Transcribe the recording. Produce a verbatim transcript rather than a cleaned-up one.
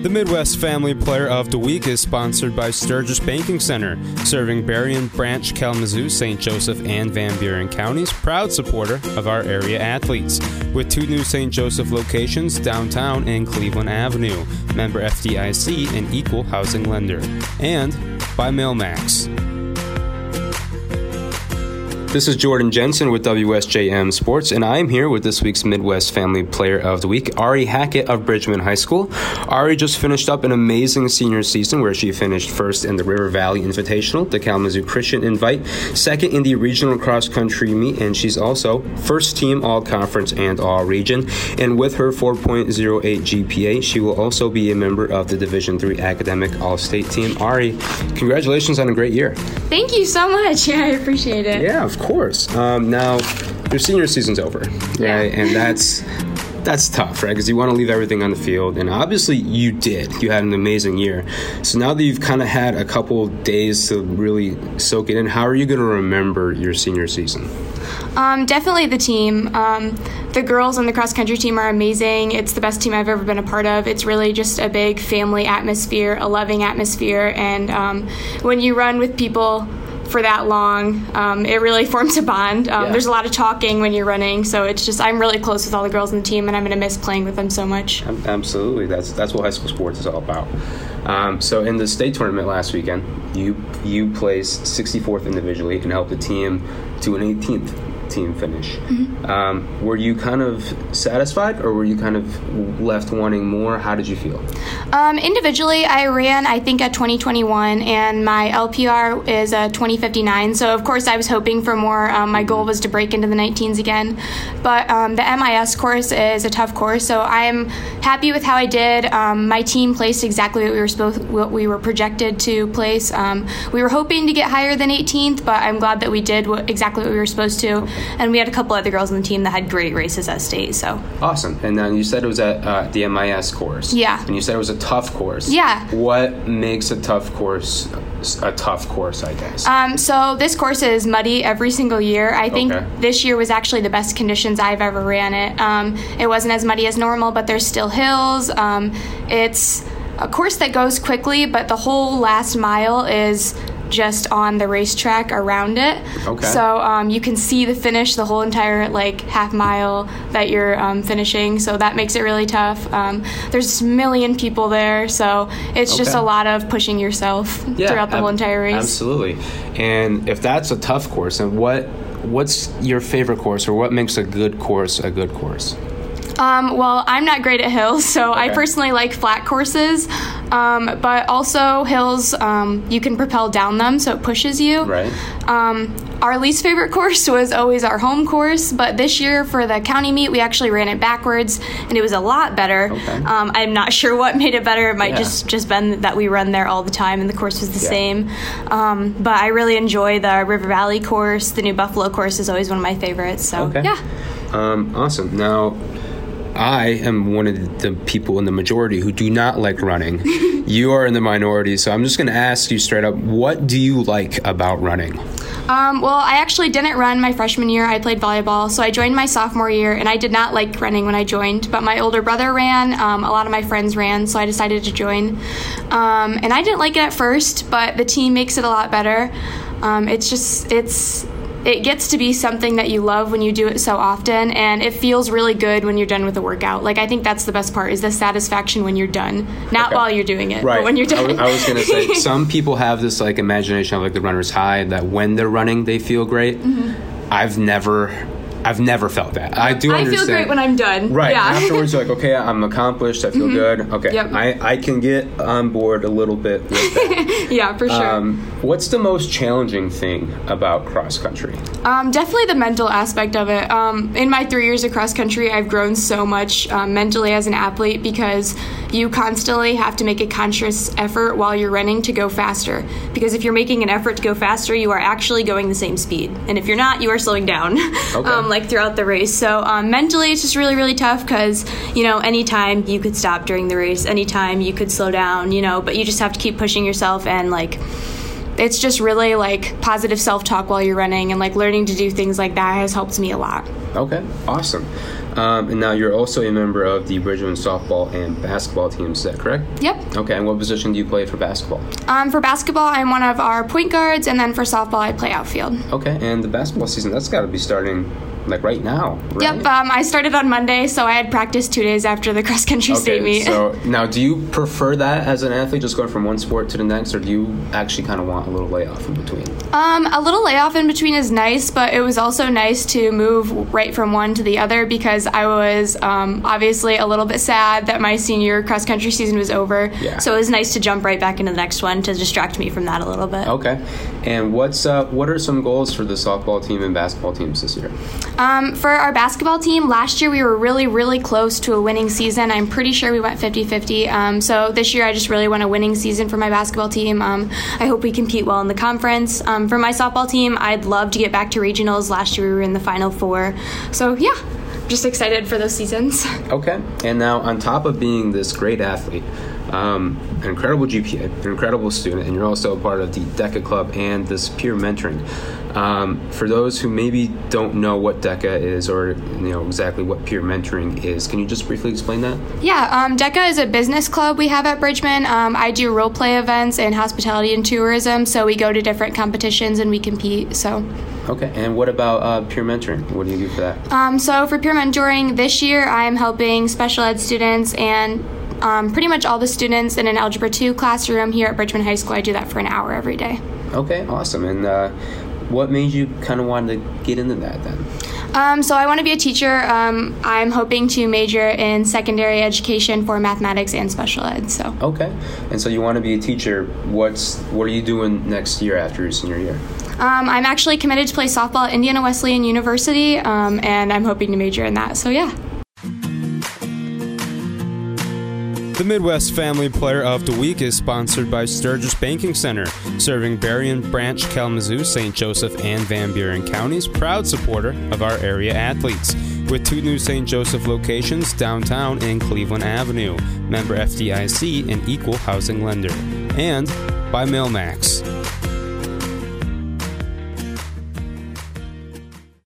The Midwest Family Player of the Week is sponsored by Sturgis Banking Center, serving Berrien, Branch, Kalamazoo, Saint Joseph, and Van Buren counties, proud supporter of our area athletes. With two new Saint Joseph locations downtown and Cleveland Avenue, member F D I C and equal housing lender. And by Mailmax. This is Jordan Jensen with W S J M Sports, and I am here with this week's Midwest Family Player of the Week, Ari Hackett of Bridgman High School. Ari just finished up an amazing senior season where she finished first in the River Valley Invitational, the Kalamazoo Christian Invite, second in the regional cross-country meet, and she's also first team all-conference and all-region. And with her four point oh eight G P A, she will also be a member of the Division three Academic All-State team. Ari, congratulations on a great year. Thank you so much. Yeah, I appreciate it. Yeah, of course. Um, now, your senior season's over, right? Yeah. And that's that's tough, right? Because you want to leave everything on the field, and obviously you did. You had an amazing year. So now that you've kind of had a couple days to really soak it in, how are you going to remember your senior season? Um, definitely the team. Um, the girls on the cross-country team are amazing. It's the best team I've ever been a part of. It's really just a big family atmosphere, a loving atmosphere, and um, when you run with people for that long, um, it really forms a bond. Um, yeah. There's a lot of talking when you're running, so it's just I'm really close with all the girls on the team, and I'm going to miss playing with them so much. Absolutely, that's that's what high school sports is all about. Um, so in the state tournament last weekend, you you placed sixty-fourth individually and helped the team to an eighteenth team finish. Mm-hmm. Um, were you kind of satisfied, or were you kind of left wanting more? How did you feel? Um, individually, I ran, I think, at twenty twenty-one, and my L P R is a twenty fifty-nine. So, of course, I was hoping for more. Um, my goal was to break into the nineteens again. But um, the M I S course is a tough course, so I'm happy with how I did. Um, my team placed exactly what we were supposed, what we were projected to place. Um, we were hoping to get higher than eighteenth, but I'm glad that we did what, exactly what we were supposed to. And we had a couple other girls on the team that had great races at state. So awesome. And then you said it was at uh, the M I S course. Yeah. And you said it was a tough course. Yeah. What makes a tough course a tough course, I guess? Um, so this course is muddy every single year. I think okay. this year was actually the best conditions I've ever ran it. Um, it wasn't as muddy as normal, but there's still hills. Um, it's a course that goes quickly, but the whole last mile is just on the racetrack around it. Okay. So um, you can see the finish, the whole entire like half mile that you're um, finishing. So that makes it really tough. Um, there's a million people there, so it's okay. just a lot of pushing yourself yeah, throughout the ab- whole entire race. Absolutely. And if that's a tough course, and what what's your favorite course, or what makes a good course a good course? Um, well, I'm not great at hills, so okay. I personally like flat courses, um, but also hills, um, you can propel down them, so it pushes you. Right. Um, our least favorite course was always our home course, but this year for the county meet, we actually ran it backwards, and it was a lot better. Okay. Um, I'm not sure what made it better. It might yeah. just, just been that we run there all the time, and the course was the yeah. same. Um, but I really enjoy the River Valley course. The New Buffalo course is always one of my favorites, so okay. yeah. Um, awesome. Now, I am one of the people in the majority who do not like running. You are in the minority, so I'm just going to ask you straight up, what do you like about running? Um, well, I actually didn't run my freshman year. I played volleyball, so I joined my sophomore year, and I did not like running when I joined, but my older brother ran. Um, a lot of my friends ran, so I decided to join. Um, and I didn't like it at first, but the team makes it a lot better. Um, it's just, it's... It gets to be something that you love when you do it so often, and it feels really good when you're done with the workout. Like, I think that's the best part, is the satisfaction when you're done. Not okay. while you're doing it, right. but when you're done. I, w- I was going to say, some people have this, like, imagination of, like, the runner's high, that when they're running, they feel great. Mm-hmm. I've never... I've never felt that. I do I understand. feel great when I'm done. Right. Yeah. Afterwards, you're like, okay, I'm accomplished. I feel mm-hmm. good. Okay. Yep. I, I can get on board a little bit with that. Yeah, for sure. Um, what's the most challenging thing about cross country? Um, definitely the mental aspect of it. Um, in my three years of cross country, I've grown so much um, mentally as an athlete, because you constantly have to make a conscious effort while you're running to go faster. Because if you're making an effort to go faster, you are actually going the same speed. And if you're not, you are slowing down, okay. um, like throughout the race. So um, mentally, it's just really, really tough, because, you know, anytime you could stop during the race, anytime you could slow down, you know, but you just have to keep pushing yourself and, like, it's just really like positive self-talk while you're running, and like learning to do things like that has helped me a lot. Okay, awesome. Um, and now you're also a member of the Bridgman softball and basketball teams, is that correct? Yep. Okay, and what position do you play for basketball? Um, for basketball, I'm one of our point guards, and then for softball, I play outfield. Okay, and the basketball season, that's got to be starting like right now, right? Yep, um, I started on Monday, so I had practice two days after the cross-country okay, state meet. So now, do you prefer that as an athlete, just going from one sport to the next, or do you actually kind of want a little layoff in between? Um, a little layoff in between is nice, but it was also nice to move right from one to the other, because I was um, obviously a little bit sad that my senior cross-country season was over. Yeah. So it was nice to jump right back into the next one to distract me from that a little bit. Okay. And what's uh, what are some goals for the softball team and basketball teams this year? Um, for our basketball team, last year we were really, really close to a winning season. I'm pretty sure we went fifty-fifty. Um, so this year I just really want a winning season for my basketball team. Um, I hope we compete well in the conference. Um, for my softball team, I'd love to get back to regionals. Last year we were in the Final Four. So yeah, just excited for those seasons. Okay. And now, on top of being this great athlete, um, an incredible G P A, an incredible student, and you're also a part of the DECA Club and this peer mentoring. Um, for those who maybe don't know what DECA is, or you know exactly what peer mentoring is, can you just briefly explain that? Yeah, um, DECA is a business club we have at Bridgman. Um, I do role play events in hospitality and tourism, so we go to different competitions and we compete. So. Okay, and what about uh, peer mentoring? What do you do for that? Um, so for peer mentoring, this year I'm helping special ed students and um, pretty much all the students in an Algebra two classroom here at Bridgman High School. I do that for an hour every day. Okay, awesome. And uh, what made you kind of want to get into that then? Um, so I want to be a teacher. Um, I'm hoping to major in secondary education for mathematics and special ed. So. Okay, and so you want to be a teacher. What's what are you doing next year after your senior year? Um, I'm actually committed to play softball at Indiana Wesleyan University, um, and I'm hoping to major in that. So yeah. The Midwest Family Player of the Week is sponsored by Sturgis Banking Center, serving Berrien, Branch, Kalamazoo, Saint Joseph, and Van Buren counties, proud supporter of our area athletes. With two new Saint Joseph locations downtown and Cleveland Avenue, member F D I C, an equal housing lender. And by Mailmax.